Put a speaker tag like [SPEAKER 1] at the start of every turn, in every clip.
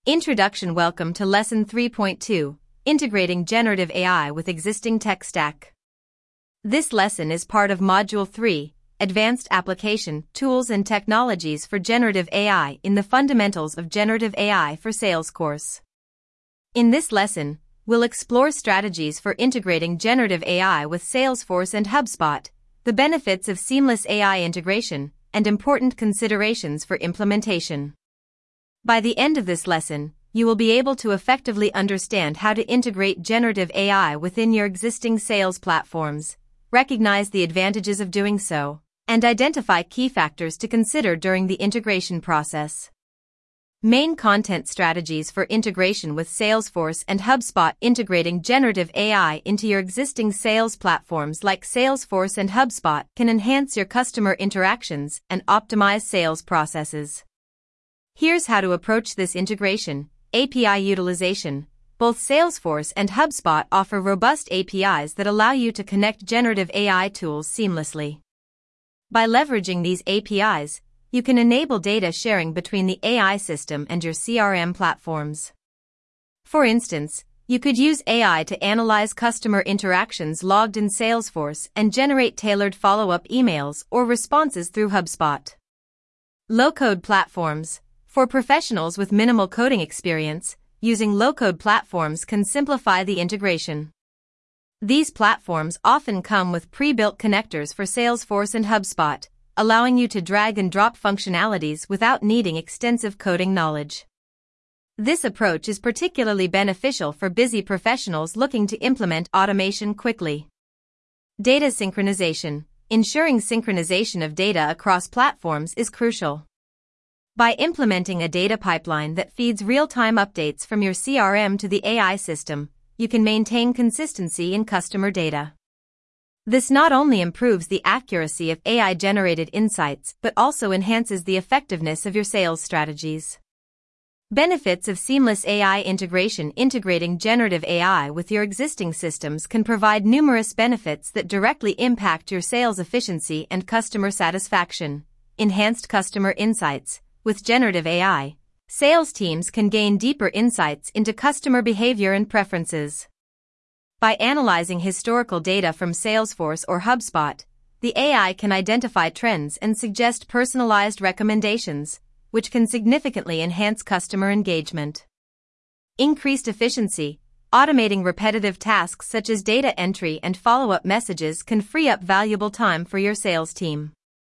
[SPEAKER 1] Introduction. Welcome to Lesson 3.2, Integrating Generative AI with Existing Tech Stack. This lesson is part of Module 3, Advanced Application, Tools and Technologies for Generative AI in the Fundamentals of Generative AI for Sales course. In this lesson, we'll explore strategies for integrating generative AI with Salesforce and HubSpot, the benefits of seamless AI integration, and important considerations for implementation. By the end of this lesson, you will be able to effectively understand how to integrate generative AI within your existing sales platforms, recognize the advantages of doing so, and identify key factors to consider during the integration process. Main content strategies for integration with Salesforce and HubSpot. Integrating generative AI into your existing sales platforms like Salesforce and HubSpot can enhance your customer interactions and optimize sales processes. Here's how to approach this integration. API utilization. Both Salesforce and HubSpot offer robust APIs that allow you to connect generative AI tools seamlessly. By leveraging these APIs, you can enable data sharing between the AI system and your CRM platforms. For instance, you could use AI to analyze customer interactions logged in Salesforce and generate tailored follow-up emails or responses through HubSpot. Low-code platforms. For professionals with minimal coding experience, using low-code platforms can simplify the integration. These platforms often come with pre-built connectors for Salesforce and HubSpot, allowing you to drag and drop functionalities without needing extensive coding knowledge. This approach is particularly beneficial for busy professionals looking to implement automation quickly. Data synchronization. Ensuring synchronization of data across platforms is crucial. By implementing a data pipeline that feeds real-time updates from your CRM to the AI system, you can maintain consistency in customer data. This not only improves the accuracy of AI-generated insights but also enhances the effectiveness of your sales strategies. Benefits of seamless AI integration. Integrating generative AI with your existing systems can provide numerous benefits that directly impact your sales efficiency and customer satisfaction. Enhanced customer insights. With generative AI, sales teams can gain deeper insights into customer behavior and preferences. By analyzing historical data from Salesforce or HubSpot, the AI can identify trends and suggest personalized recommendations, which can significantly enhance customer engagement. Increased efficiency. Automating repetitive tasks such as data entry and follow-up messages can free up valuable time for your sales team.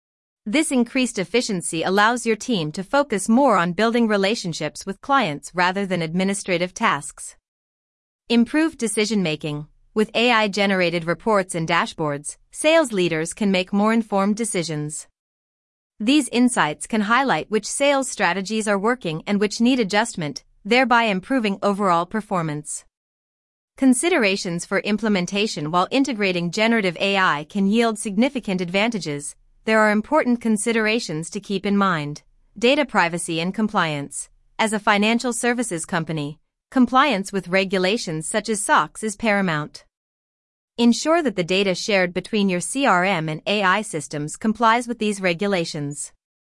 [SPEAKER 1] This increased efficiency allows your team to focus more on building relationships with clients rather than administrative tasks. Improved decision-making. With AI-generated reports and dashboards, sales leaders can make more informed decisions. These insights can highlight which sales strategies are working and which need adjustment, thereby improving overall performance. Considerations for implementation. While integrating generative AI can yield significant advantages, there are important considerations to keep in mind. Data privacy and compliance. As a financial services company, compliance with regulations such as SOX is paramount. Ensure that the data shared between your CRM and AI systems complies with these regulations.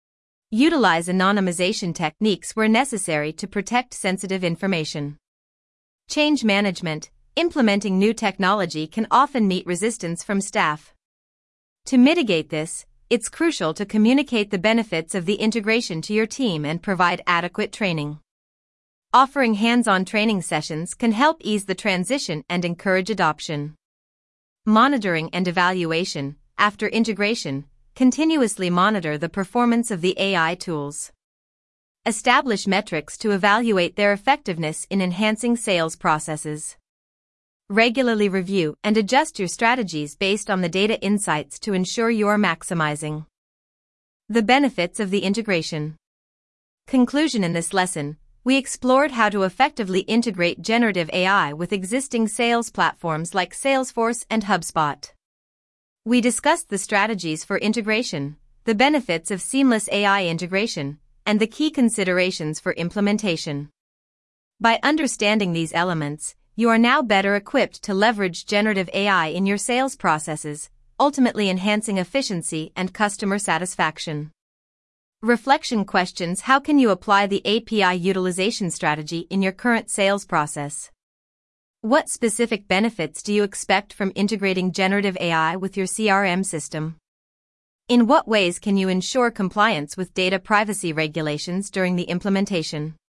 [SPEAKER 1] Utilize anonymization techniques where necessary to protect sensitive information. Change management. Implementing new technology can often meet resistance from staff. To mitigate this, it's crucial to communicate the benefits of the integration to your team and provide adequate training. Offering hands-on training sessions can help ease the transition and encourage adoption. Monitoring and evaluation. After integration, continuously monitor the performance of the AI tools. Establish metrics to evaluate their effectiveness in enhancing sales processes. Regularly review and adjust your strategies based on the data insights to ensure you are maximizing the benefits of the integration. Conclusion. In this lesson, we explored how to effectively integrate generative AI with existing sales platforms like Salesforce and HubSpot. We discussed the strategies for integration, the benefits of seamless AI integration, and the key considerations for implementation. By understanding these elements, you are now better equipped to leverage generative AI in your sales processes, ultimately enhancing efficiency and customer satisfaction. Reflection questions: how can you apply the API utilization strategy in your current sales process? What specific benefits do you expect from integrating generative AI with your CRM system? In what ways can you ensure compliance with data privacy regulations during the implementation?